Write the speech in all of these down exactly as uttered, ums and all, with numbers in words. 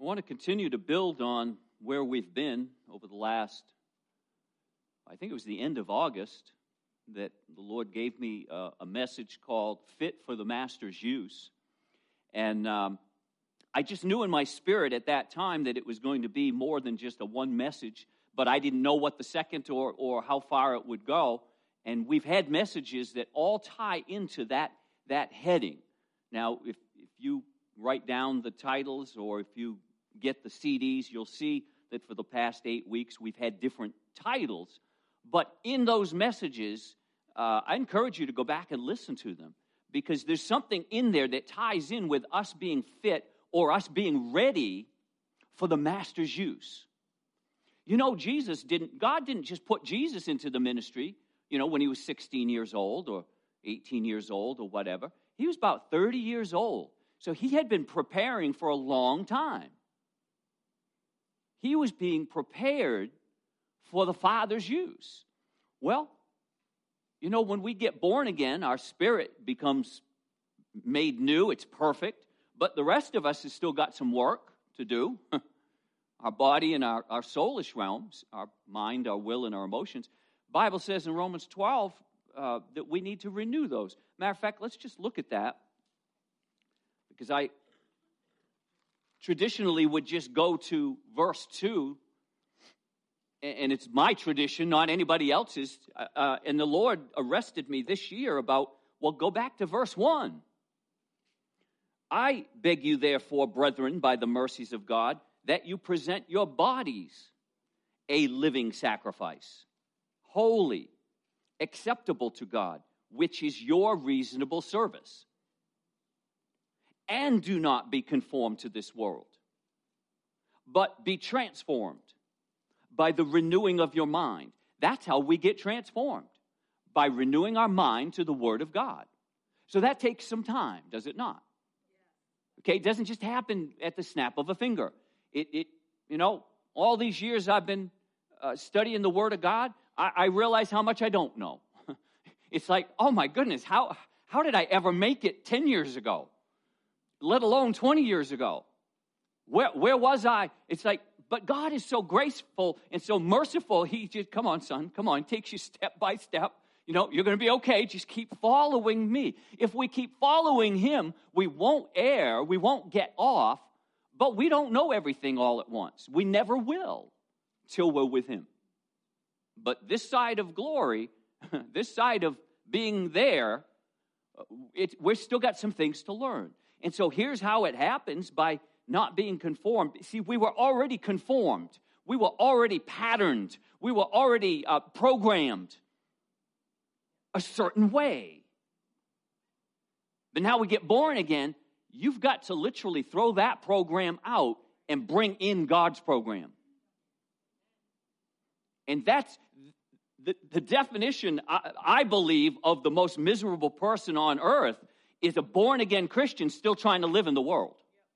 want to continue to build on where we've been over the last, I think it was the end of August, that the Lord gave me a, a message called Fit for the Master's Use. And um, I just knew in my spirit at that time that it was going to be more than just a one message, but I didn't know what the second or, or how far it would go. And we've had messages that all tie into that, that heading. Now, if, if you write down the titles or if you get the C Ds, you'll see that for the past eight weeks we've had different titles. But in those messages, uh, I encourage you to go back and listen to them, because there's something in there that ties in with us being fit or us being ready for the Master's use. You know, Jesus didn't, God didn't just put Jesus into the ministry, you know, when he was sixteen years old or eighteen years old or whatever. He was about thirty years old. So he had been preparing for a long time. He was being prepared for the Father's use. Well, you know, when we get born again, our spirit becomes made new. It's perfect. But the rest of us has still got some work to do. Our body and our, our soulish realms, our mind, our will, and our emotions. Bible says in Romans twelve uh, that we need to renew those. Matter of fact, let's just look at that. Because I traditionally would just go to verse two, and it's my tradition, not anybody else's. Uh, and the Lord arrested me this year about, well, go back to verse one. I beg you, therefore, brethren, by the mercies of God, that you present your bodies a living sacrifice, holy, acceptable to God, which is your reasonable service. And do not be conformed to this world, but be transformed by the renewing of your mind. That's how we get transformed, by renewing our mind to the Word of God. So that takes some time, does it not? Okay, it doesn't just happen at the snap of a finger. It, it you know, all these years I've been uh, studying the Word of God, I, I realize how much I don't know. It's like, oh my goodness, how how did I ever make it ten years ago? Let alone twenty years ago. Where, where was I? It's like, but God is so graceful and so merciful. He just, come on, son, come on, takes you step by step. You know, you're going to be okay. Just keep following me. If we keep following him, we won't err, we won't get off, but we don't know everything all at once. We never will till we're with him. But this side of glory, this side of being there, it, we've still got some things to learn. And so here's how it happens, by not being conformed. See, we were already conformed. We were already patterned. We were already uh, programmed a certain way. But now we get born again, you've got to literally throw that program out and bring in God's program. And that's the, the definition, I, I believe, of the most miserable person on earth is a born-again Christian still trying to live in the world.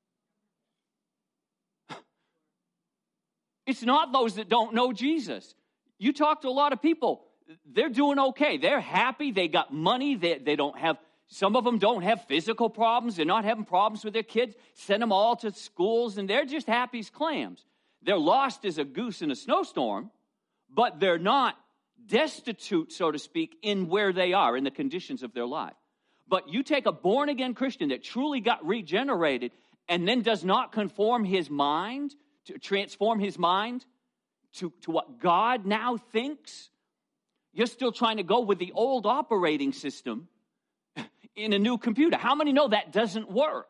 It's not those that don't know Jesus. You talk to a lot of people, they're doing okay. They're happy. They got money. They, they don't have, some of them don't have physical problems. They're not having problems with their kids. Send them all to schools, and they're just happy as clams. They're lost as a goose in a snowstorm, but they're not destitute, so to speak, in where they are, in the conditions of their life. But you take a born-again Christian that truly got regenerated and then does not conform his mind, to transform his mind to, to what God now thinks. You're still trying to go with the old operating system in a new computer. How many know that doesn't work?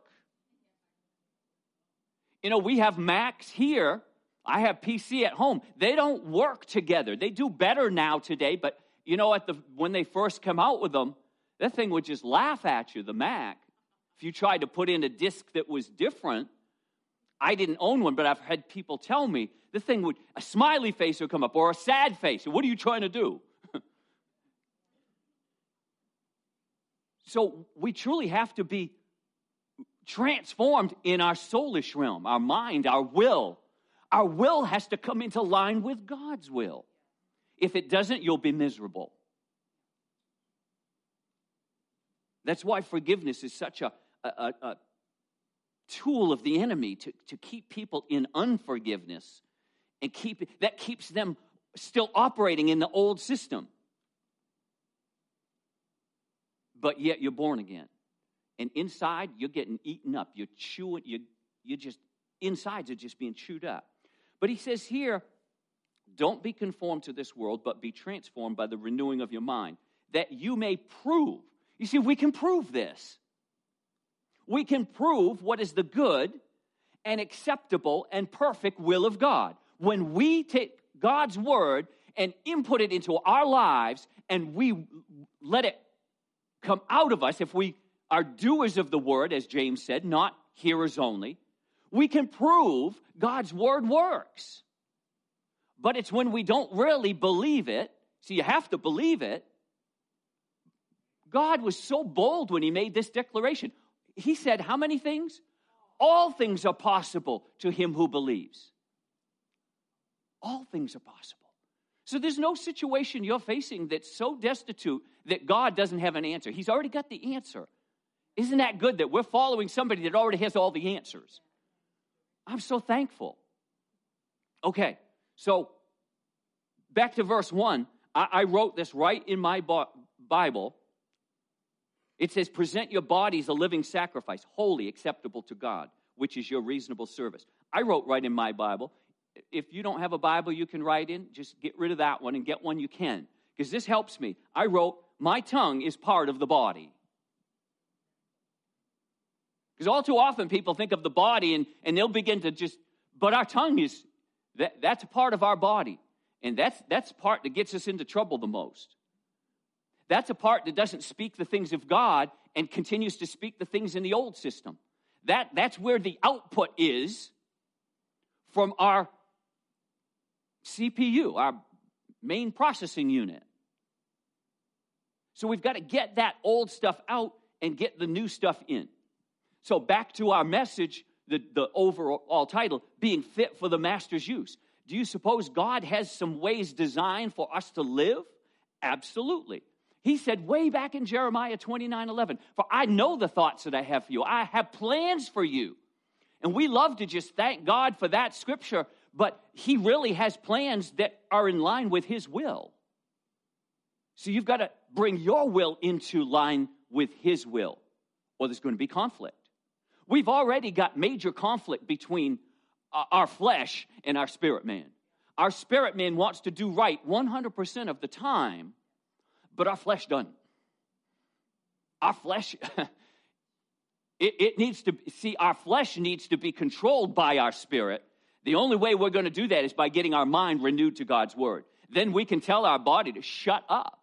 You know, we have Macs here. I have P C at home. They don't work together. They do better now today, but you know, at the when they first come out with them, that thing would just laugh at you, the Mac. If you tried to put in a disk that was different, I didn't own one, but I've had people tell me, the thing would, a smiley face would come up, or a sad face. What are you trying to do? So we truly have to be transformed in our soulish realm, our mind, our will. Our will has to come into line with God's will. If it doesn't, you'll be miserable. That's why forgiveness is such a, a, a tool of the enemy to, to keep people in unforgiveness and keep that keeps them still operating in the old system. But yet you're born again. And inside, you're getting eaten up. You're chewing, you you just, insides are just being chewed up. But he says here, don't be conformed to this world, but be transformed by the renewing of your mind, that you may prove. You see, we can prove this. We can prove what is the good and acceptable and perfect will of God. When we take God's word and input it into our lives and we let it come out of us, if we are doers of the word, as James said, not hearers only, we can prove God's word works. But it's when we don't really believe it. See, you have to believe it. God was so bold when he made this declaration. He said, how many things? All things are possible to him who believes. All things are possible. So there's no situation you're facing that's so destitute that God doesn't have an answer. He's already got the answer. Isn't that good that we're following somebody that already has all the answers? I'm so thankful. Okay, so back to verse one. I, I wrote this right in my Bible. It says, present your bodies a living sacrifice, holy, acceptable to God, which is your reasonable service. I wrote right in my Bible. If you don't have a Bible you can write in, just get rid of that one and get one you can, because this helps me. I wrote, my tongue is part of the body. Because all too often people think of the body and, and they'll begin to just, but our tongue is, that, that's a part of our body. And that's that's the part that gets us into trouble the most. That's a part that doesn't speak the things of God and continues to speak the things in the old system. That, that's where the output is from our C P U, our main processing unit. So we've got to get that old stuff out and get the new stuff in. So back to our message, the, the overall title, being fit for the master's use. Do you suppose God has some ways designed for us to live? Absolutely. He said way back in Jeremiah twenty-nine eleven, for I know the thoughts that I have for you. I have plans for you. And we love to just thank God for that scripture, but he really has plans that are in line with his will. So you've got to bring your will into line with his will, or there's going to be conflict. We've already got major conflict between our flesh and our spirit man. Our spirit man wants to do right one hundred percent of the time, but our flesh doesn't. Our flesh, it, it needs to, see, our flesh needs to be controlled by our spirit. The only way we're going to do that is by getting our mind renewed to God's word. Then we can tell our body to shut up.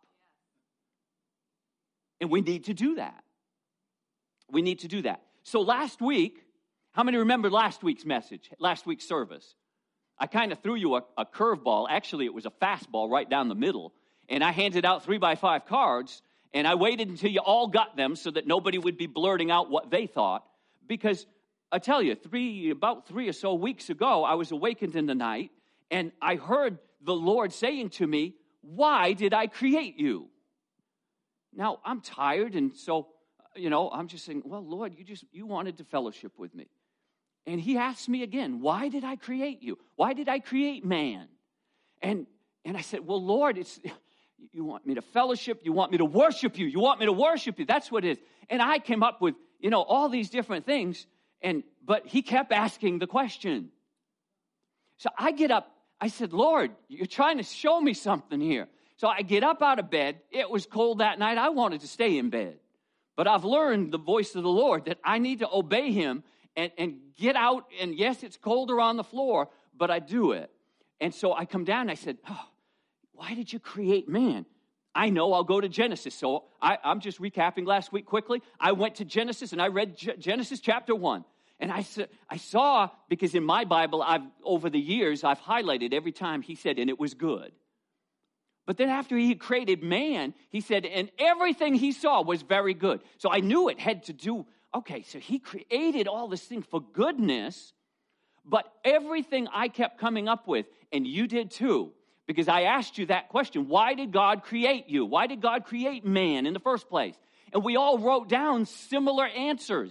And we need to do that. We need to do that. So last week, how many remember last week's message, last week's service? I kind of threw you a, a curveball. Actually, it was a fastball right down the middle. And I handed out three by five cards, and I waited until you all got them so that nobody would be blurting out what they thought. Because I tell you, three about three or so weeks ago, I was awakened in the night, and I heard the Lord saying to me, why did I create you? Now, I'm tired, and so, you know, I'm just saying, well, Lord, you just, you wanted to fellowship with me. And he asked me again, why did I create you? Why did I create man? And and I said, well, Lord, it's you want me to fellowship, you want me to worship you, you want me to worship you. That's what it is. And I came up with, you know, all these different things, and but he kept asking the question. So I get up, I said, Lord, you're trying to show me something here. So I get up out of bed. It was cold that night. I wanted to stay in bed. But I've learned the voice of the Lord that I need to obey him and, and get out. And yes, it's colder on the floor, but I do it. And so I come down and I said, oh, why did you create man? I know, I'll go to Genesis. So I, I'm just recapping last week quickly. I went to Genesis and I read G- Genesis chapter one. And I, I saw, because in my Bible, I've over the years, I've highlighted every time he said, and it was good. But then after he created man, he said, and everything he saw was very good. So I knew it had to do, okay, so he created all this thing for goodness, but everything I kept coming up with, and you did too, because I asked you that question, why did God create you? Why did God create man in the first place? And we all wrote down similar answers.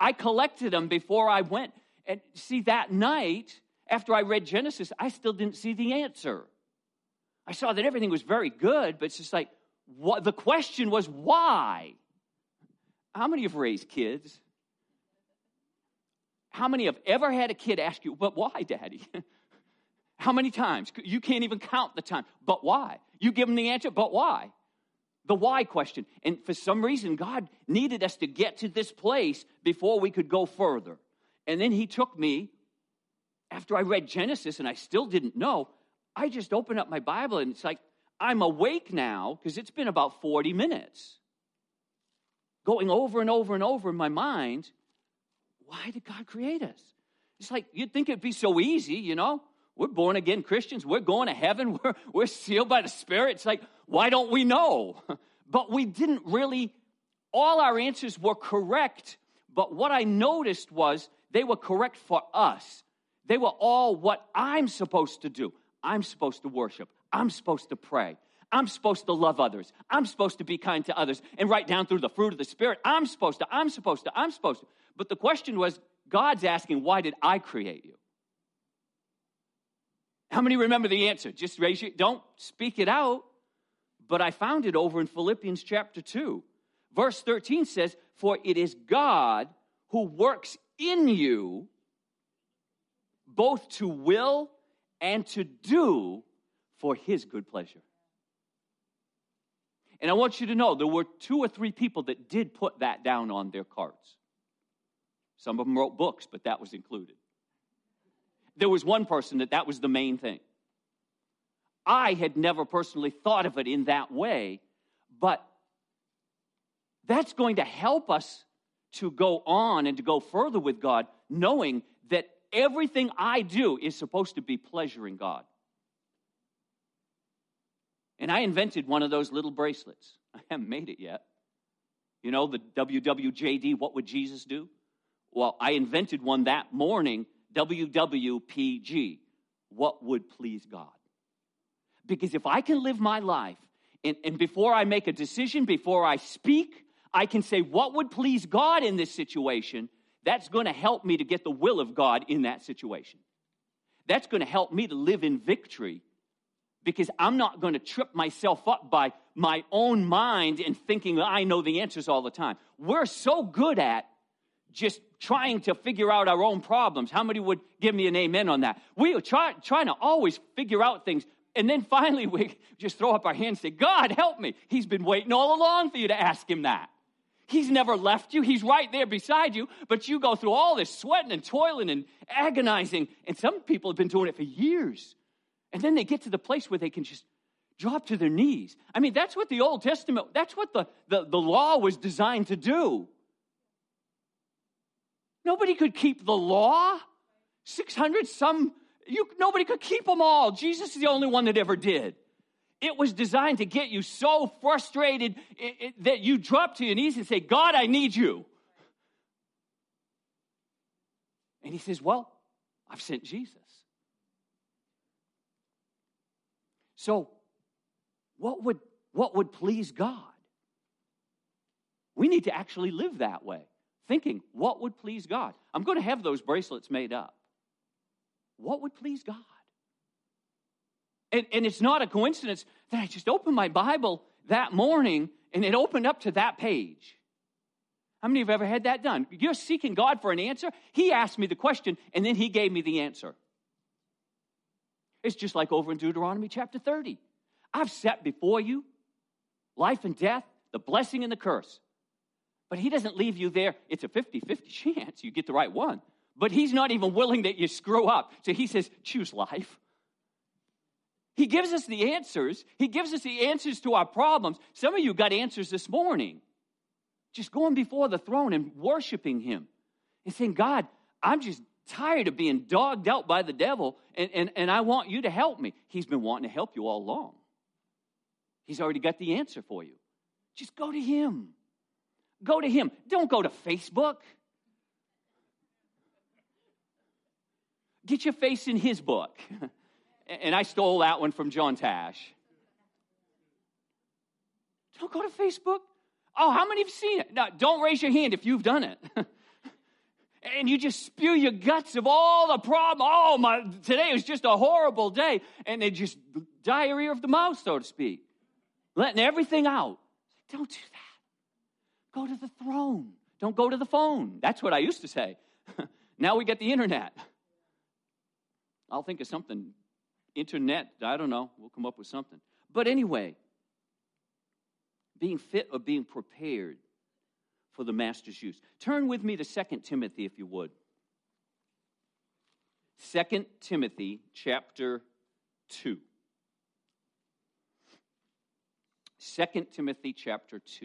I collected them before I went. And see, that night, after I read Genesis, I still didn't see the answer. I saw that everything was very good, but it's just like, what, the question was, why? How many have raised kids? How many have ever had a kid ask you, but why, Daddy? How many times? You can't even count the time. But why? You give them the answer, but why? The why question. And for some reason, God needed us to get to this place before we could go further. And then he took me, after I read Genesis, and I still didn't know, I just opened up my Bible, and it's like, I'm awake now, because it's been about forty minutes. Going over and over and over in my mind, why did God create us? It's like, you'd think it'd be so easy, you know? We're born-again Christians. We're going to heaven. We're, we're sealed by the Spirit. It's like, why don't we know? But we didn't really, all our answers were correct, but what I noticed was they were correct for us. They were all what I'm supposed to do. I'm supposed to worship. I'm supposed to pray. I'm supposed to love others. I'm supposed to be kind to others. And right down through the fruit of the Spirit, I'm supposed to, I'm supposed to, I'm supposed to. But the question was, God's asking, why did I create you? How many remember the answer? Just raise your, don't speak it out. But I found it over in Philippians chapter two. Verse thirteen says, for it is God who works in you both to will and to do for his good pleasure. And I want you to know, there were two or three people that did put that down on their cards. Some of them wrote books, but that was included. There was one person that that was the main thing. I had never personally thought of it in that way, but that's going to help us to go on and to go further with God, knowing that everything I do is supposed to be pleasuring God. And I invented one of those little bracelets. I haven't made it yet. You know, the W W J D, what would Jesus do? Well, I invented one that morning, W W P G, what would please God? Because if I can live my life, and, and before I make a decision, before I speak, I can say what would please God in this situation, that's going to help me to get the will of God in that situation. That's going to help me to live in victory, because I'm not going to trip myself up by my own mind and thinking I know the answers all the time. We're so good at just trying to figure out our own problems. How many would give me an amen on that? We are try, trying to always figure out things, and then finally we just throw up our hands and say, God, help me. He's been waiting all along for you to ask him that. He's never left you. He's right there beside you, but you go through all this sweating and toiling and agonizing, and some people have been doing it for years. And then they get to the place where they can just drop to their knees. I mean, that's what the Old Testament, that's what the, the, the law was designed to do. Nobody could keep the law. six hundred some, you, nobody could keep them all. Jesus is the only one that ever did. It was designed to get you so frustrated it, it, that you drop to your knees and say, God, I need you. And he says, well, I've sent Jesus. So, what would, what would please God? We need to actually live that way, thinking, what would please God? I'm going to have those bracelets made up. What would please God? And, and it's not a coincidence that I just opened my Bible that morning and it opened up to that page. How many have ever had that done? You're seeking God for an answer. He asked me the question and then he gave me the answer. It's just like over in Deuteronomy chapter thirty. I've set before you life and death, the blessing and the curse. But he doesn't leave you there. It's a fifty-fifty chance you get the right one. But he's not even willing that you screw up. So he says, choose life. He gives us the answers. He gives us the answers to our problems. Some of you got answers this morning. Just going before the throne and worshiping him. And saying, God, I'm just tired of being dogged out by the devil, and, and, and I want you to help me. He's been wanting to help you all along. He's already got the answer for you. Just go to him. Go to him. Don't go to Facebook. Get your face in his book. And I stole that one from John Tash. Don't go to Facebook. Oh, how many have seen it? Now, don't raise your hand if you've done it. and you just spew your guts of all the problem. Oh, my, today was just a horrible day. And they just diarrhea of the mouth, so to speak. Letting everything out. Don't do that. Go to the throne. Don't go to the phone. That's what I used to say. Now we get the internet. I'll think of something. Internet, I don't know. We'll come up with something. But anyway, being fit or being prepared for the master's use. Turn with me to Second Timothy, if you would. Second Timothy chapter two. Second Timothy chapter two.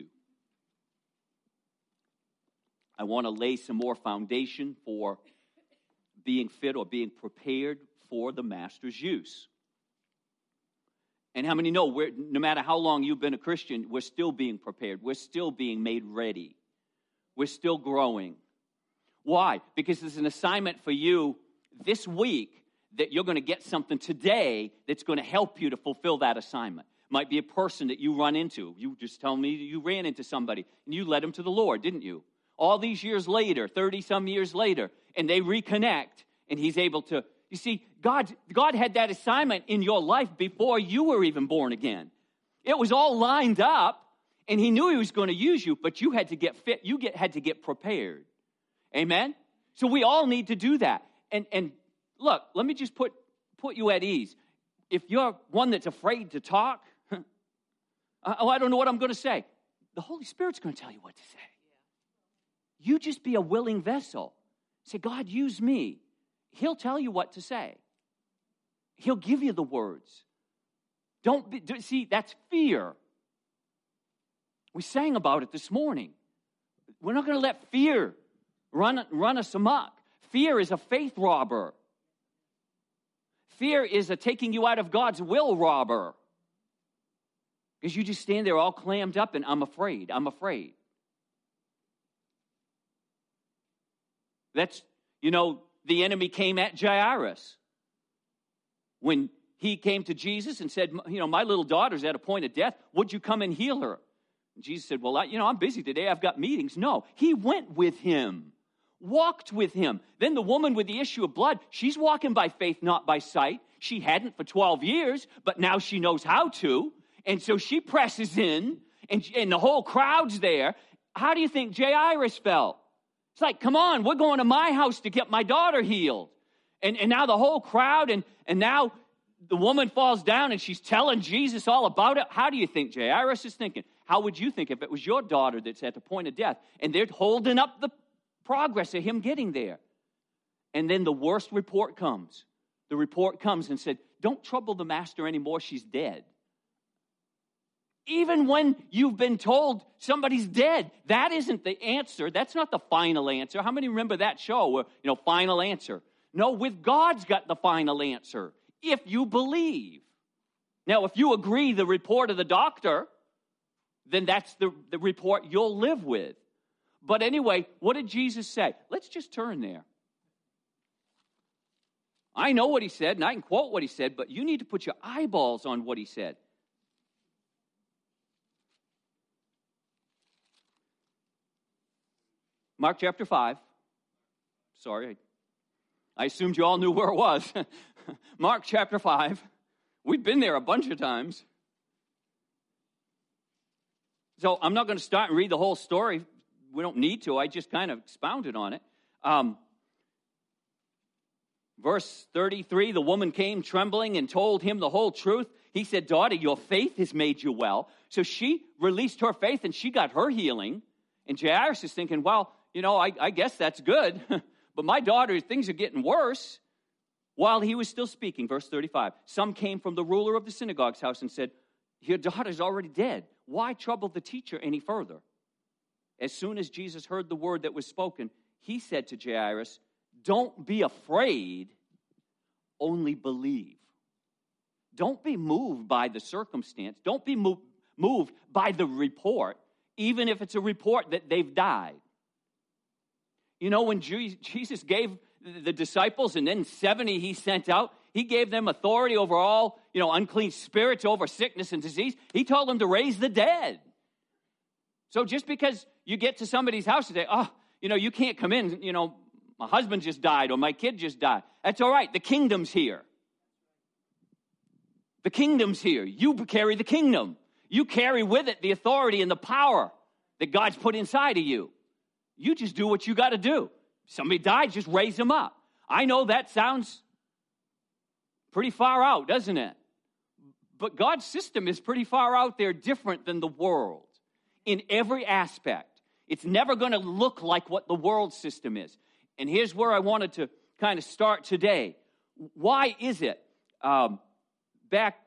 I want to lay some more foundation for being fit or being prepared for the master's use. And how many know, we're, no matter how long you've been a Christian, we're still being prepared. We're still being made ready. We're still growing. Why? Because there's an assignment for you this week that you're going to get something today that's going to help you to fulfill that assignment. Might be a person that you run into. You just tell me you ran into somebody and you led them to the Lord, didn't you? All these years later, thirty-some years later, and they reconnect, and he's able to, you see, God, God had that assignment in your life before you were even born again. It was all lined up, and he knew he was going to use you, but you had to get fit. You get, had to get prepared. Amen? So we all need to do that. And, and look, let me just put, put you at ease. If you're one that's afraid to talk, oh, I don't know what I'm going to say. The Holy Spirit's going to tell you what to say. You just be a willing vessel. Say, God, use me. He'll tell you what to say. He'll give you the words. Don't be, see, that's fear. We sang about it this morning. We're not going to let fear run, run us amok. Fear is a faith robber. Fear is a taking you out of God's will robber. Because you just stand there all clammed up and I'm afraid, I'm afraid. That's, you know, the enemy came at Jairus. When he came to Jesus and said, you know, my little daughter's at a point of death. Would you come and heal her? And Jesus said, well, I, you know, I'm busy today. I've got meetings. No, he went with him, walked with him. Then the woman with the issue of blood, she's walking by faith, not by sight. She hadn't for twelve years, but now she knows how to. And so she presses in, and, and the whole crowd's there. How do you think Jairus felt? It's like, come on, we're going to my house to get my daughter healed. And, and now the whole crowd, and, and now the woman falls down and she's telling Jesus all about it. How do you think Jairus is thinking? How would you think if it was your daughter that's at the point of death and they're holding up the progress of him getting there? And then the worst report comes. The report comes and said, don't trouble the master anymore, she's dead. Even when you've been told somebody's dead, that isn't the answer. That's not the final answer. How many remember that show where, you know, final answer? No, with God's got the final answer, if you believe. Now, if you agree the report of the doctor, then that's the, the report you'll live with. But anyway, what did Jesus say? Let's just turn there. I know what he said, and I can quote what he said, but you need to put your eyeballs on what he said. Mark chapter five. Sorry, I assumed you all knew where it was. Mark chapter five. We've been there a bunch of times. So I'm not going to start and read the whole story. We don't need to. I just kind of expounded on it. Um, verse thirty-three, the woman came trembling and told him the whole truth. He said, daughter, your faith has made you well. So she released her faith and she got her healing. And Jairus is thinking, well, you know, I, I guess that's good. But my daughter, things are getting worse. While he was still speaking, verse thirty-five, some came from the ruler of the synagogue's house and said, your daughter's already dead. Why trouble the teacher any further? As soon as Jesus heard the word that was spoken, he said to Jairus, don't be afraid, only believe. Don't be moved by the circumstance. Don't be moved, moved by the report, even if it's a report that they've died. You know, when Jesus gave the disciples and then seventy he sent out, he gave them authority over all, you know, unclean spirits, over sickness and disease. He told them to raise the dead. So just because you get to somebody's house and say, oh, you know, you can't come in, you know, my husband just died or my kid just died. That's all right. The kingdom's here. The kingdom's here. You carry the kingdom. You carry with it the authority and the power that God's put inside of you. You just do what you got to do. Somebody died, just raise them up. I know that sounds pretty far out, doesn't it? But God's system is pretty far out there, different than the world in every aspect. It's never going to look like what the world system is. And here's where I wanted to kind of start today. Why is it? Um, back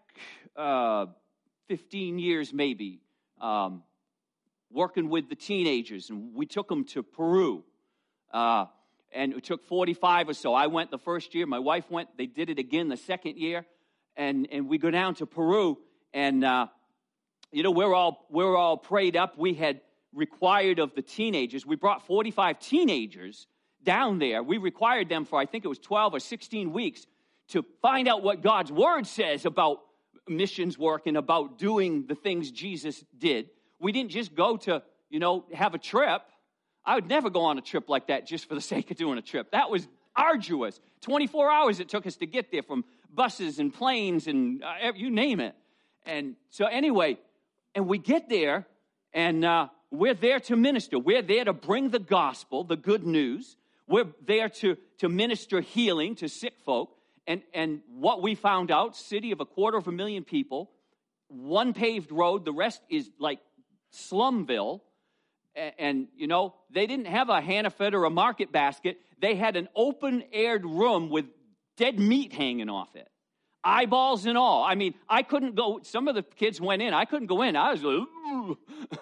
uh, fifteen years maybe, um, working with the teenagers, and we took them to Peru. Uh, and it took forty-five or so. I went the first year. My wife went. They did it again the second year. And and we go down to Peru, and, uh, you know, we're all, we're all prayed up. We had required of the teenagers. We brought forty-five teenagers down there. We required them for, I think it was twelve or sixteen weeks to find out what God's word says about missions work and about doing the things Jesus did. We didn't just go to, you know, have a trip. I would never go on a trip like that just for the sake of doing a trip. That was arduous. twenty-four hours it took us to get there, from buses and planes and uh, you name it. And so anyway, and we get there, and uh, we're there to minister. We're there to bring the gospel, the good news. We're there to, to minister healing to sick folk. And, and what we found out, city of a quarter of a million people, one paved road, the rest is like Slumville. And, and you know, they didn't have a Hannaford or a Market Basket. They had an open-aired room with dead meat hanging off it. Eyeballs and all. I mean, I couldn't go. Some of the kids went in. I couldn't go in. I was like, ooh.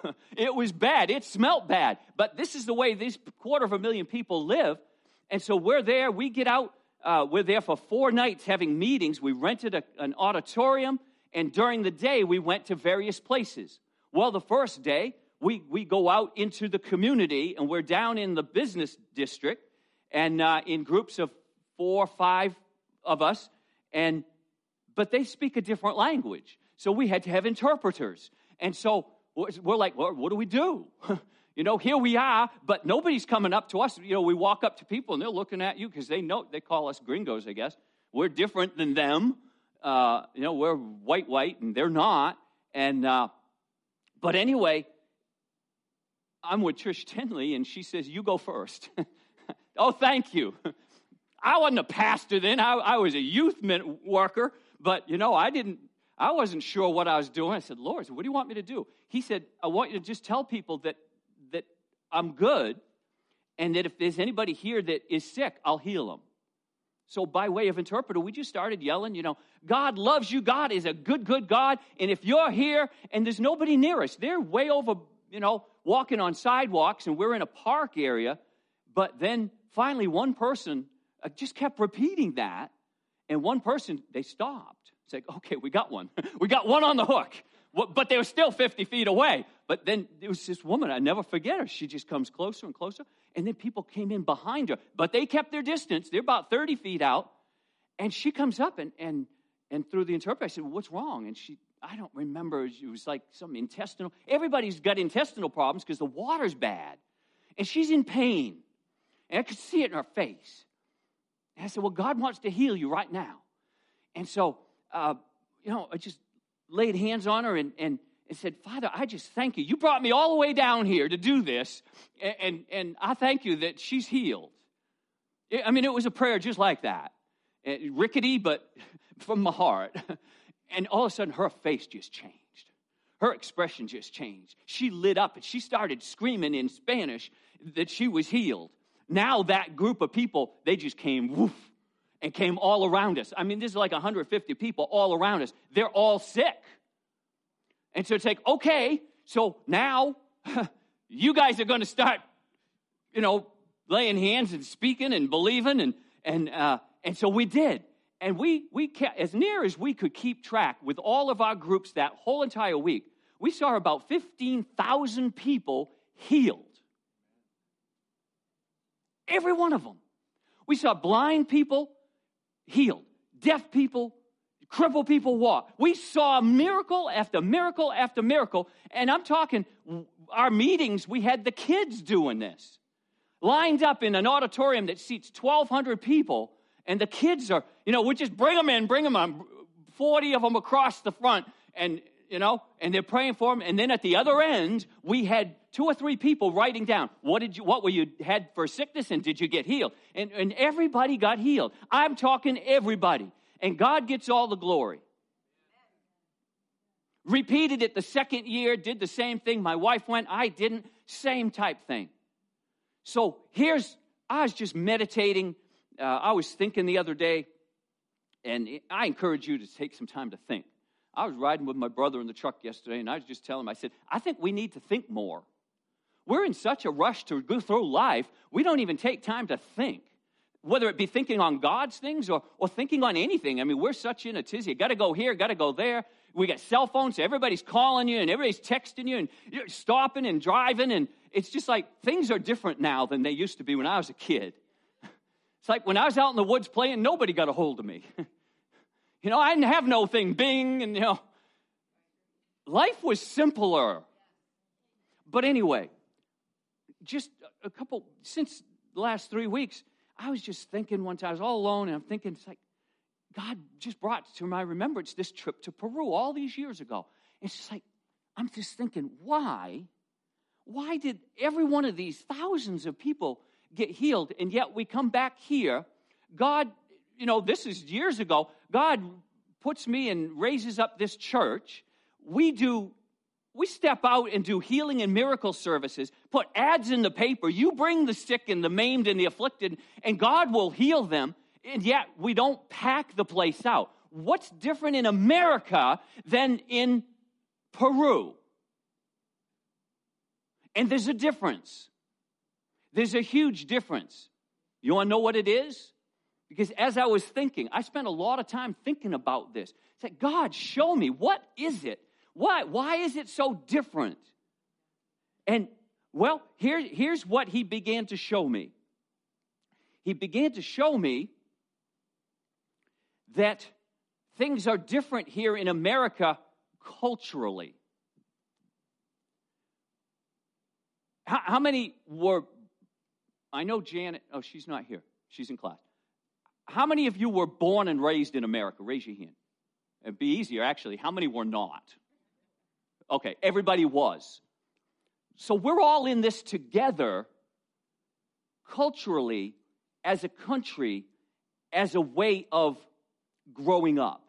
It was bad. It smelled bad. But this is the way these quarter of a million people live. And so we're there. We get out. Uh, we're there for four nights having meetings. We rented a, an auditorium. And during the day, we went to various places. Well, the first day, we, we go out into the community, and we're down in the business district, and uh, in groups of four or five of us, and but they speak a different language. So we had to have interpreters. And so we're like, well, what do we do? You know, here we are, but nobody's coming up to us. You know, we walk up to people, and they're looking at you because they know, they call us gringos, I guess. We're different than them. Uh, you know, we're white, white, and they're not. And uh, but anyway, I'm with Trish Tinley, and she says, you go first. Oh, thank you. I wasn't a pastor then. I, I was a youth worker, but, you know, I didn't, I wasn't sure what I was doing. I said, Lord, what do you want me to do? He said, I want you to just tell people that, that I'm good, and that if there's anybody here that is sick, I'll heal them. So by way of interpreter, we just started yelling, you know, God loves you. God is a good, good God. And if you're here and there's nobody near us, they're way over, you know, walking on sidewalks, and we're in a park area. But then finally one person uh, just kept repeating that. And one person, they stopped. It's like, okay, we got one. We got one on the hook. But they were still fifty feet away. But then there was this woman, I never forget her. She just comes closer and closer. And then people came in behind her. But they kept their distance. They're about thirty feet out. And she comes up, and and and through the interpreter, I said, well, what's wrong? And she, I don't remember. It was like some intestinal. Everybody's got intestinal problems because the water's bad. And she's in pain. And I could see it in her face. And I said, well, God wants to heal you right now. And so, uh, you know, I just laid hands on her and, and, and said, Father, I just thank you. You brought me all the way down here to do this, and, and, and I thank you that she's healed. I mean, it was a prayer just like that. Rickety, but from my heart. And all of a sudden, her face just changed. Her expression just changed. She lit up, and she started screaming in Spanish that she was healed. Now that group of people, they just came, woof, and came all around us. I mean, this is like one hundred fifty people all around us. They're all sick. And so it's like, okay, so now you guys are going to start, you know, laying hands and speaking and believing. And and uh, and so we did. And we, we kept, as near as we could keep track with all of our groups that whole entire week, we saw about fifteen thousand people healed. Every one of them. We saw blind people healed, deaf people, crippled people walk. We saw miracle after miracle after miracle. And I'm talking, our meetings, we had the kids doing this. lined up in an auditorium that seats twelve hundred people, and the kids are, you know, we just bring them in, bring them on, forty of them across the front, and, you know, and they're praying for them. And then at the other end, we had two or three people writing down, what did you, what were you had for sickness, and did you get healed? And, and everybody got healed. I'm talking everybody. And God gets all the glory. Repeated it the second year, did the same thing. My wife went, I didn't. Same type thing. So here's, I was just meditating. Uh, I was thinking the other day, and I encourage you to take some time to think. I was riding with my brother in the truck yesterday, and I was just telling him, I said, I think we need to think more. We're in such a rush to go through life, we don't even take time to think. Whether it be thinking on God's things or, or thinking on anything. I mean, we're such in a tizzy. Got to go here, got to go there. We got cell phones, so everybody's calling you, and everybody's texting you, and you're stopping and driving, and it's just like things are different now than they used to be when I was a kid. It's like when I was out in the woods playing, nobody got a hold of me. You know, I didn't have no thing, bing, and, you know, life was simpler. But anyway, just a couple, since the last three weeks, I was just thinking one time, I was all alone, and I'm thinking, it's like, God just brought to my remembrance this trip to Peru all these years ago. It's just like, I'm just thinking, why? Why did every one of these thousands of people get healed, and yet we come back here? God, you know, this is years ago. God puts me and raises up this church. We do, we step out and do healing and miracle services, put ads in the paper. You bring the sick and the maimed and the afflicted, and God will heal them. And yet we don't pack the place out. What's different in America than in Peru? And there's a difference. There's a huge difference. You want to know what it is? Because as I was thinking, I spent a lot of time thinking about this. It's like, God, show me, what is it? Why, why is it so different? And, well, here, here's what he began to show me. He began to show me that things are different here in America culturally. How, how many were, I know Janet, oh, she's not here. She's in class. How many of you were born and raised in America? Raise your hand. It'd be easier, actually. How many were not? Okay, everybody was. So we're all in this together culturally as a country, as a way of growing up.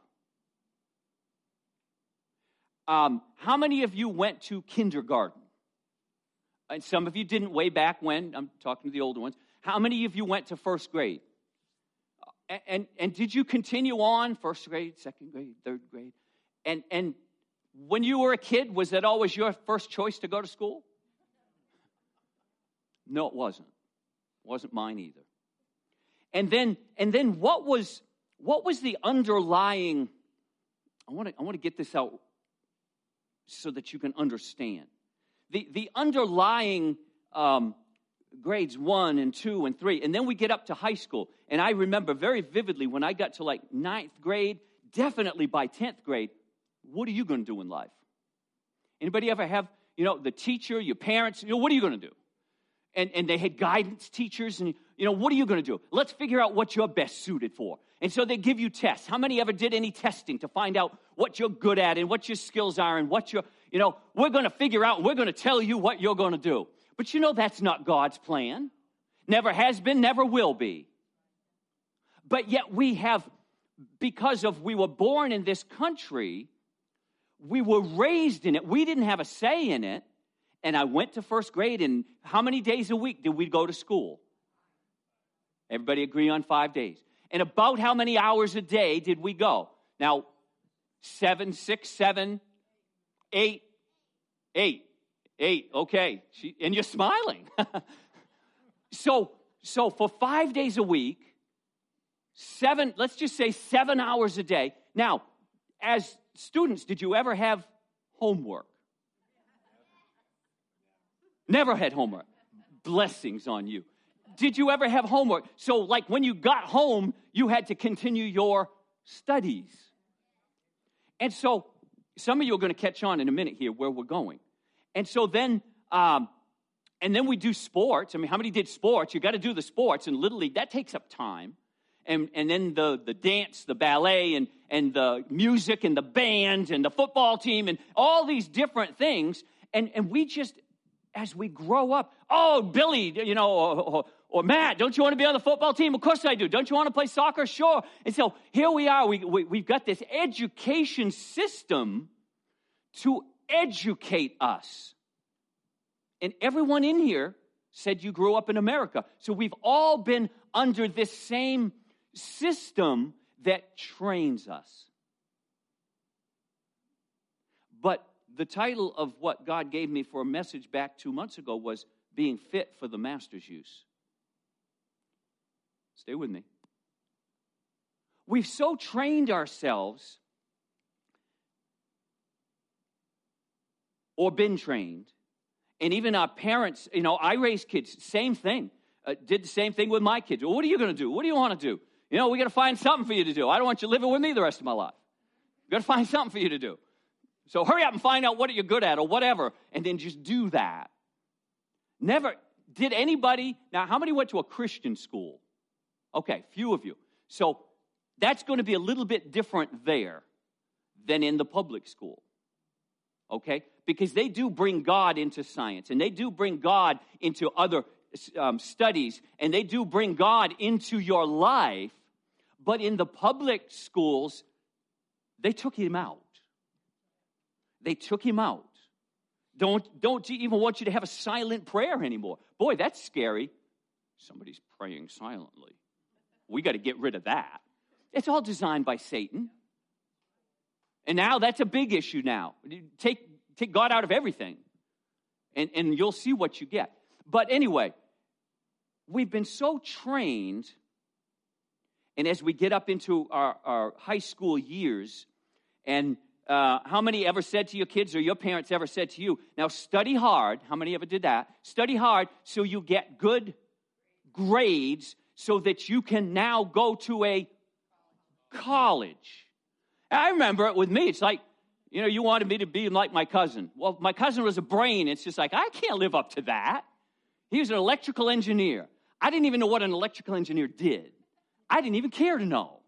Um, how many of you went to kindergarten? And some of you didn't way back when. I'm talking to the older ones. How many of you went to first grade? And, and, and did you continue on first grade, second grade, third grade? And, and when you were a kid, was that always your first choice to go to school? No, it wasn't. It wasn't mine either. And then, and then what was... What was the underlying, I want to I want to get this out so that you can understand. The, the underlying um, grades one and two and three, and then we get up to high school. And I remember very vividly when I got to like ninth grade, definitely by tenth grade, what are you going to do in life? Anybody ever have, you know, the teacher, your parents, you know, what are you going to do? And, and they had guidance teachers, and, you know, what are you going to do? Let's figure out what you're best suited for. And so they give you tests. How many ever did any testing to find out what you're good at and what your skills are and what you're, you know, we're going to figure out, we're going to tell you what you're going to do. But you know that's not God's plan. Never has been, never will be. But yet we have, because of we were born in this country, we were raised in it. We didn't have a say in it. And I went to first grade, and how many days a week did we go to school? Everybody agree on five days. And about how many hours a day did we go? Now, seven, six, seven, eight, eight, eight. Okay, she, and you're smiling. so, so for five days a week, seven, let's just say seven hours a day. Now, as students, did you ever have homework? Never had homework. Blessings on you. Did you ever have homework? So like when you got home, you had to continue your studies. And so some of you are going to catch on in a minute here where we're going. And so then um, And then we do sports. I mean, how many did sports? You got to do the sports. And Little League, that takes up time. And and then the, the dance, the ballet, and, and the music, and the band, and the football team, and all these different things. And, and we just, as we grow up, oh, Billy, you know, or, or, or Matt, don't you want to be on the football team? Of course I do. Don't you want to play soccer? Sure. And so here we are. We, we, we've got this education system to educate us. And everyone in here said you grew up in America. So we've all been under this same system that trains us. But the title of what God gave me for a message back two months ago was Being Fit for the Master's Use. Stay with me. We've so trained ourselves or been trained, and even our parents, you know, I raised kids, same thing. Uh, did the same thing with my kids. Well, what are you going to do? What do you want to do? You know, we got to find something for you to do. I don't want you living with me the rest of my life. We got to find something for you to do. So hurry up and find out what you're good at or whatever, and then just do that. Never, did anybody, now how many went to a Christian school? Okay, few of you. So that's going to be a little bit different there than in the public school. Okay? Because they do bring God into science, and they do bring God into other um, studies, and they do bring God into your life. But in the public schools, they took him out. They took him out. Don't, don't even want you to have a silent prayer anymore. Boy, that's scary. Somebody's praying silently. We got to get rid of that. It's all designed by Satan. And now that's a big issue now. Take, take God out of everything, and, and you'll see what you get. But anyway, we've been so trained, and as we get up into our, our high school years, and uh, how many ever said to your kids or your parents ever said to you, now study hard, how many ever did that? Study hard so you get good grades so that you can now go to a college. I remember it with me. It's like, you know, you wanted me to be like my cousin. Well, my cousin was a brain. It's just like, I can't live up to that. He was an electrical engineer. I didn't even know what an electrical engineer did. I didn't even care to know.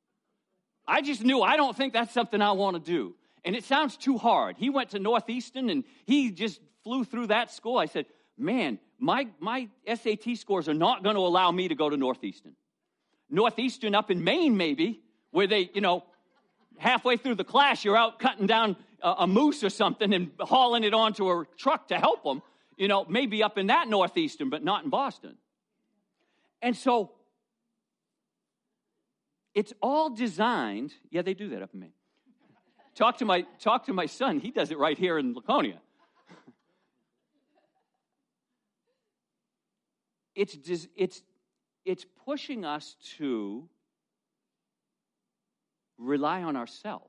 I just knew I don't think that's something I want to do. And it sounds too hard. He went to Northeastern, and he just flew through that school. I said, man, my, my S A T scores are not going to allow me to go to Northeastern. Northeastern up in Maine, maybe, where they, you know, halfway through the class, you're out cutting down a, a moose or something and hauling it onto a truck to help them. You know, maybe up in that Northeastern, but not in Boston. And so, it's all designed. Yeah, they do that up in Maine. Talk to my talk to my son. He does it right here in Laconia. It's it's it's pushing us to rely on ourselves.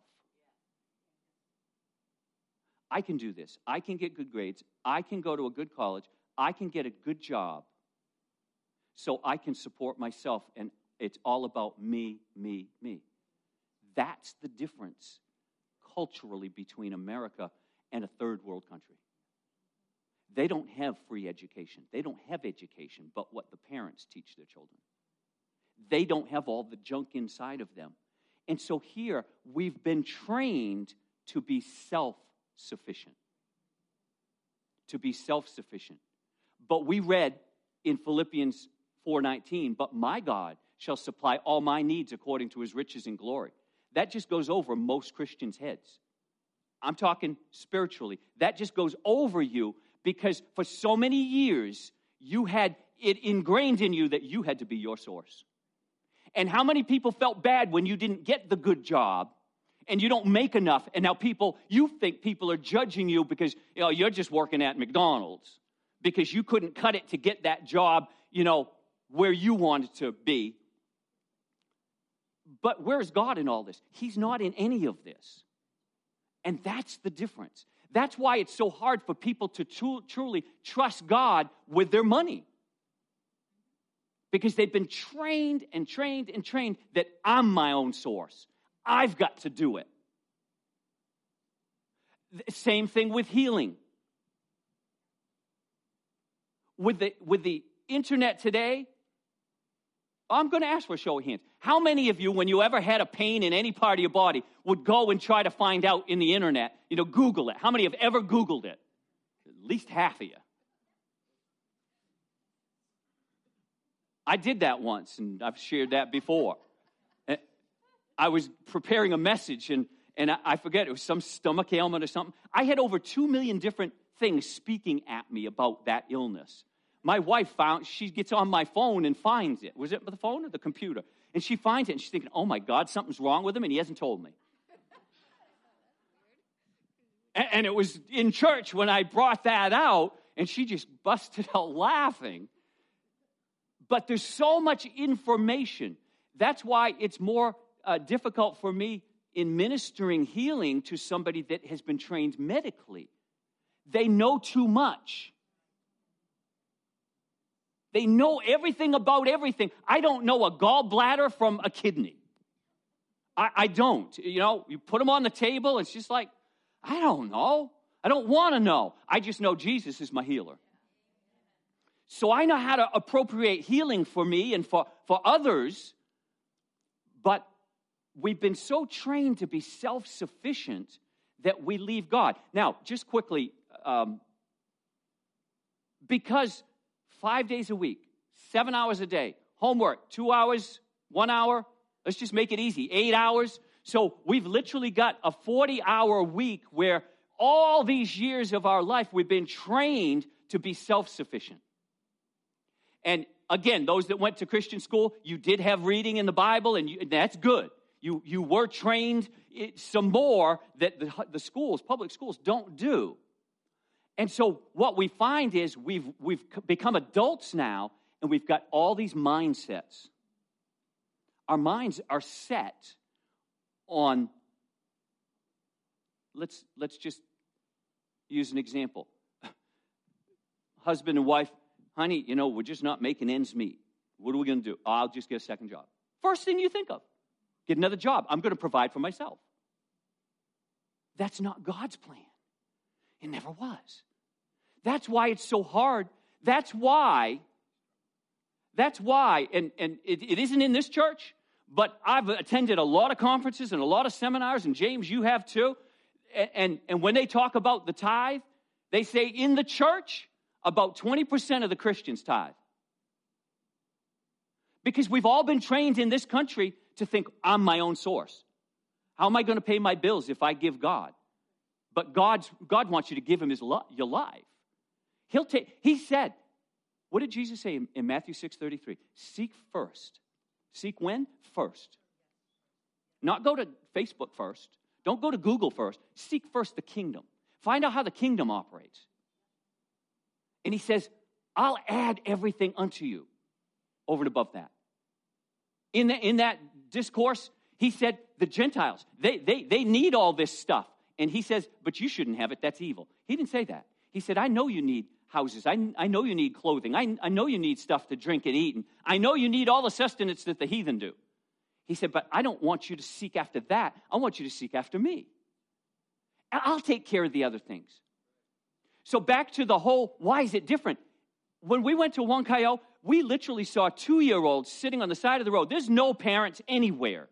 I can do this. I can get good grades. I can go to a good college. I can get a good job so I can support myself, and it's all about me, me, me. That's the difference culturally between America and a third world country. They don't have free education. They don't have education but what the parents teach their children. They don't have all the junk inside of them. And so here, we've been trained to be self-sufficient. To be self-sufficient. But we read in Philippians four nineteen, but my God shall supply all my needs according to his riches and glory. That just goes over most Christians' heads. I'm talking spiritually. That just goes over you because for so many years, you had it ingrained in you that you had to be your source. And how many people felt bad when you didn't get the good job and you don't make enough, and now people, you think people are judging you because, you know, you're just working at McDonald's because you couldn't cut it to get that job, you know, where you wanted to be. But where's God in all this? He's not in any of this. And that's the difference. That's why it's so hard for people to tru- truly trust God with their money. Because they've been trained and trained and trained that I'm my own source. I've got to do it. Same thing with healing. with the, with the internet today, I'm going to ask for a show of hands. How many of you, when you ever had a pain in any part of your body, would go and try to find out in the internet, you know, Google it? How many have ever Googled it? At least half of you. I did that once, and I've shared that before. I was preparing a message, and, and I forget, it was some stomach ailment or something. I had over two million different things speaking at me about that illness. My wife found, she gets on my phone and finds it. Was it the phone or the computer? And she finds it, and she's thinking, oh, my God, something's wrong with him, and he hasn't told me. and, and it was in church when I brought that out, and she just busted out laughing. But there's so much information. That's why it's more uh, difficult for me in ministering healing to somebody that has been trained medically. They know too much. They know everything about everything. I don't know a gallbladder from a kidney. I, I don't. You know, you put them on the table, it's just like, I don't know. I don't want to know. I just know Jesus is my healer. So I know how to appropriate healing for me and for, for others, but we've been so trained to be self-sufficient that we leave God. Now, just quickly, um, because five days a week, seven hours a day, homework, two hours, one hour, let's just make it easy, eight hours. So we've literally got a forty-hour week where all these years of our life we've been trained to be self-sufficient. And again, those that went to Christian school, you did have reading in the Bible, and, you, and that's good. You, you were trained some more that the, the schools, public schools, don't do. And so what we find is we've, we've become adults now, and we've got all these mindsets. Our minds are set on, let's, let's just use an example. Husband and wife, honey, you know, we're just not making ends meet. What are we going to do? Oh, I'll just get a second job. First thing you think of, get another job. I'm going to provide for myself. That's not God's plan. It never was. That's why it's so hard. That's why, that's why, and, and it, it isn't in this church, but I've attended a lot of conferences and a lot of seminars, and James, you have too. And, and, and when they talk about the tithe, they say in the church, about twenty percent of the Christians tithe. Because we've all been trained in this country to think, I'm my own source. How am I going to pay my bills if I give God? But God's, God wants you to give him his lo- your life. He'll take. He said, what did Jesus say in, in Matthew six thirty-three? Seek first. Seek when? First. Not go to Facebook first. Don't go to Google first. Seek first the kingdom. Find out how the kingdom operates. And he says, I'll add everything unto you over and above that. In, the, in that discourse, he said, the Gentiles, they, they, they need all this stuff. And he says, but you shouldn't have it. That's evil. He didn't say that. He said, I know you need houses. I, I know you need clothing. I, I know you need stuff to drink and eat. And I know you need all the sustenance that the heathen do. He said, but I don't want you to seek after that. I want you to seek after me. And I'll take care of the other things. So back to the whole, why is it different? When we went to Huancayo, we literally saw two-year-olds sitting on the side of the road. There's no parents anywhere.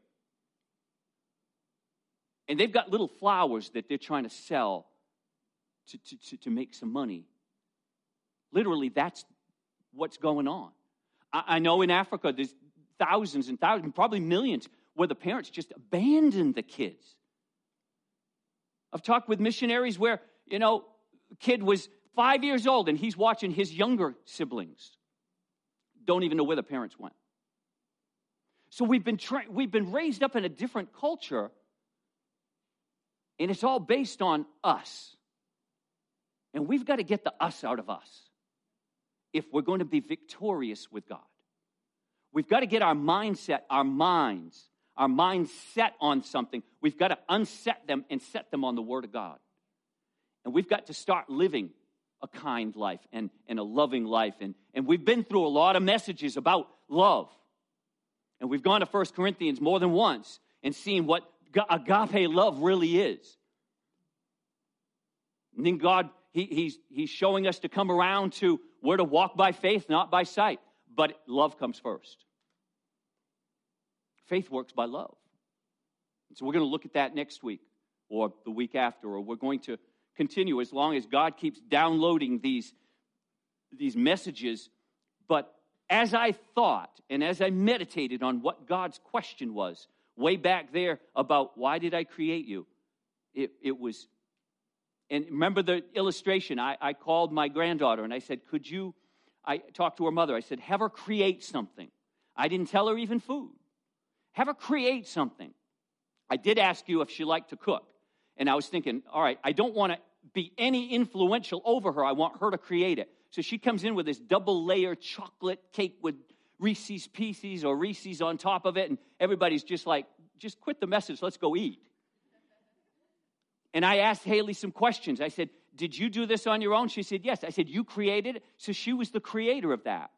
And they've got little flowers that they're trying to sell to, to, to, to make some money. Literally, that's what's going on. I, I know in Africa, there's thousands and thousands, probably millions, where the parents just abandon the kids. I've talked with missionaries where, you know, the kid was five years old and he's watching his younger siblings. Don't even know where the parents went. So we've been tra- we've been raised up in a different culture, and it's all based on us. And we've got to get the us out of us if we're going to be victorious with God. We've got to get our mindset, our minds, our minds set on something. We've got to unset them and set them on the Word of God. And we've got to start living a kind life and, and a loving life. And, and we've been through a lot of messages about love. And we've gone to First Corinthians more than once and seen what agape love really is. And then God, he, he's, he's showing us to come around to we're to walk by faith, not by sight. But love comes first. Faith works by love. And so we're going to look at that next week or the week after, or we're going to continue as long as God keeps downloading these, these messages. But as I thought and as I meditated on what God's question was way back there about why did I create you, it, it was, and remember the illustration, I, I called my granddaughter and I said, could you, I talked to her mother, I said, have her create something. I didn't tell her even food. Have her create something. I did ask you if she liked to cook. And I was thinking, all right, I don't want to be any influential over her. I want her to create it. So she comes in with this double-layer chocolate cake with Reese's Pieces or Reese's on top of it, and everybody's just like, just quit the message, let's go eat. And I asked Haley some questions. I said, did you do this on your own? She said, yes. I said, you created it? So she was the creator of that.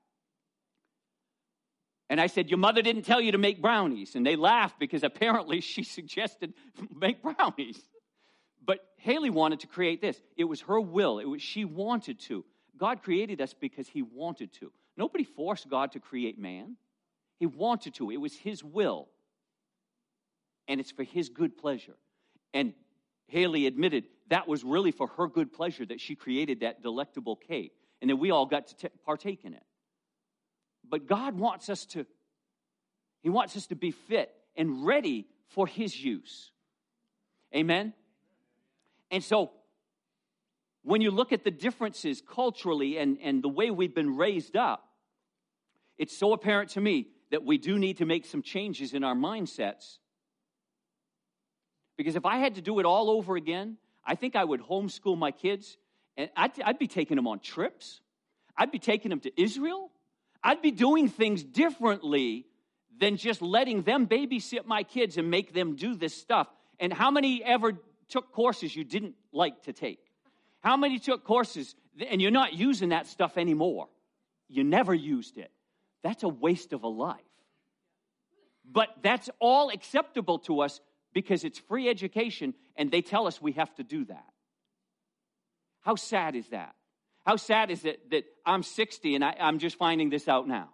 And I said, your mother didn't tell you to make brownies. And they laughed because apparently she suggested make brownies. But Haley wanted to create this. It was her will. It was, she wanted to. God created us because he wanted to. Nobody forced God to create man. He wanted to. It was his will. And it's for his good pleasure. And Haley admitted that was really for her good pleasure that she created that delectable cake. And then we all got to t- partake in it. But God wants us to, he wants us to be fit and ready for his use. Amen? And so, when you look at the differences culturally and, and the way we've been raised up, it's so apparent to me that we do need to make some changes in our mindsets. Because if I had to do it all over again, I think I would homeschool my kids, and I'd, I'd be taking them on trips. I'd be taking them to Israel. I'd be doing things differently than just letting them babysit my kids and make them do this stuff. And how many ever took courses you didn't like to take? How many took courses and you're not using that stuff anymore? You never used it. That's a waste of a life. But that's all acceptable to us because it's free education and they tell us we have to do that. How sad is that? How sad is it that I'm sixty and I, I'm just finding this out now?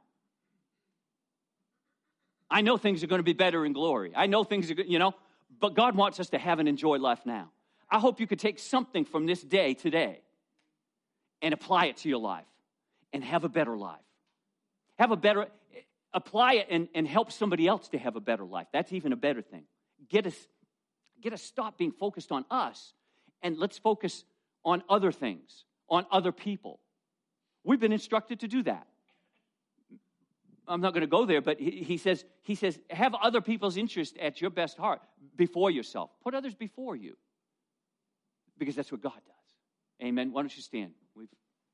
I know things are going to be better in glory. I know things are good, you know, but God wants us to have and enjoy life now. I hope you could take something from this day today and apply it to your life and have a better life. Have a better, apply it and, and help somebody else to have a better life. That's even a better thing. Get us, get us stop being focused on us and let's focus on other things, on other people. We've been instructed to do that. I'm not going to go there, but he, he says, he says, have other people's interest at your best heart before yourself. Put others before you. Because that's what God does. Amen. Why don't you stand? We've...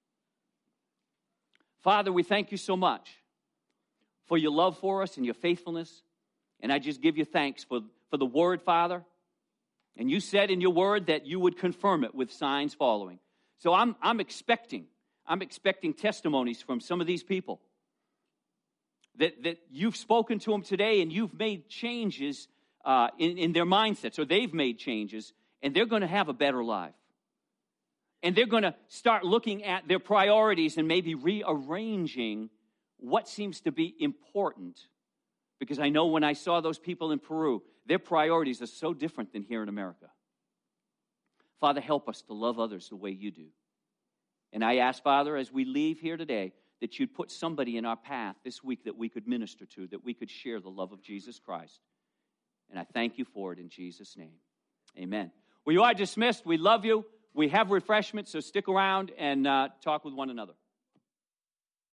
Father, we thank you so much for your love for us and your faithfulness. And I just give you thanks for, for the word, Father. And you said in your word that you would confirm it with signs following. So I'm, I'm expecting, I'm expecting testimonies from some of these people. That, that you've spoken to them today and you've made changes uh, in, in their mindsets, or they've made changes, and they're going to have a better life. And they're going to start looking at their priorities and maybe rearranging what seems to be important. Because I know when I saw those people in Peru, their priorities are so different than here in America. Father, help us to love others the way you do. And I ask, Father, as we leave here today, that you'd put somebody in our path this week that we could minister to, that we could share the love of Jesus Christ. And I thank you for it in Jesus' name. Amen. Well, you are dismissed. We love you. We have refreshments, so stick around and uh, talk with one another.